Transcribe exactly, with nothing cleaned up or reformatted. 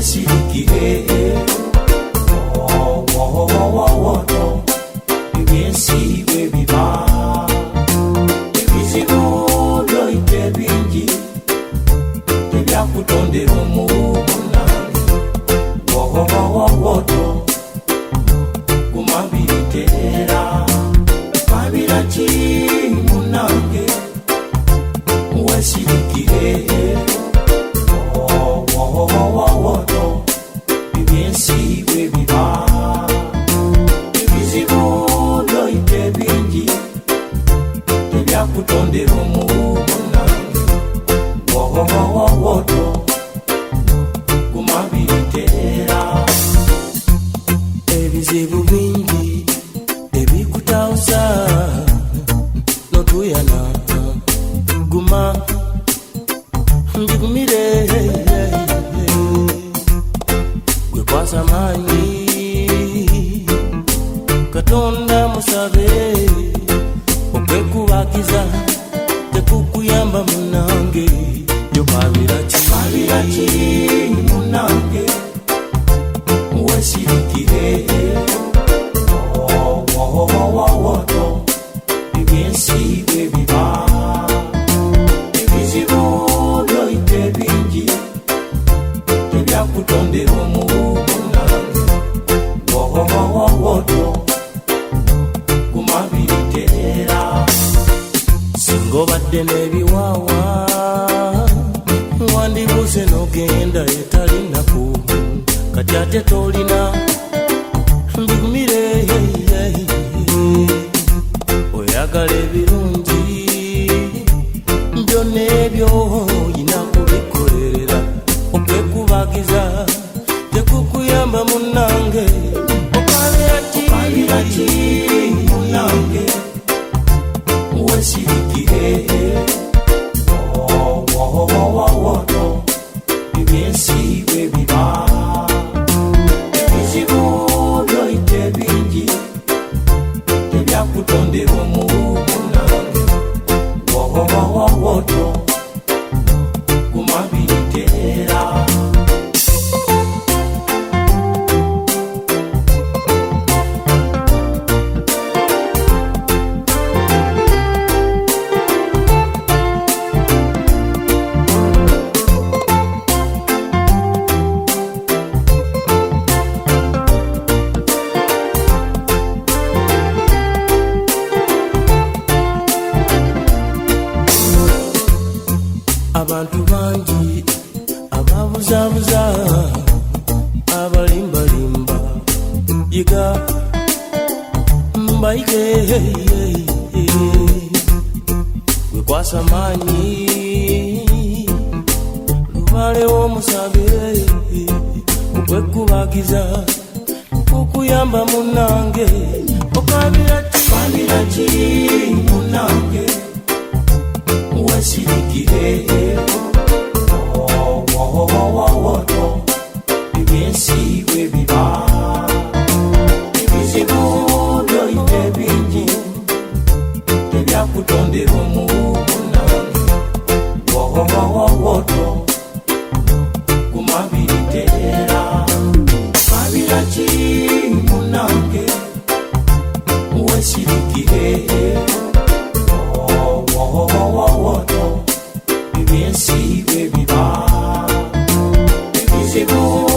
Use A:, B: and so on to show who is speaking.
A: wesirikihe oh oh oh oh ebyensi bwe biba ebizibu byoyite bingi tebyakutondera omubona oh oh oh kumabiriteera babiraki munange wesirikihe oh oh oh oh ebyensi bwe biba ebizibu byoyite bingi tebyakutondera omubona oh oh oh kumabiriteera ebizibu bingi ebikutawuza notuyana guma ngigumire gwekwasa maanyi katonda musabe okwekubagiza tekukuyamba munange yokabiraki kabiraki munange wesirikihe oh oh oh oh ebyensi bwe biba ebizibu byoyite bingi tebyakutondera omubona oh oh oh kumabiriteera singa obadde n'ebiwawa wandibuze n'ogenda etali nnaku kati ate tolina mbigumire oyagala ebirungi byonna ebyo oyina kubikolera okwekubagiza tekukuyamba munange okabiraki munange wesirikihe oh oh oh oh ebyensi bwe biba ebizibu byoyite bingi tebyakutondera omubona oh oh oh kumabiriteera abantu bangi ababuzabuza abalimbalimba yiga mbaige wekwasa maanyi lubale w'omusabe okwekubagiza okuyamba munange okabiraki munange wesirikihe oh oh oh oh ebyensi bwe biba ebizibu byoyite bingi tebyakutondera omubona oh oh oh kumabiriteera babiraki munange wesirikihe oh oh oh ebyensi bwe biba ebizibu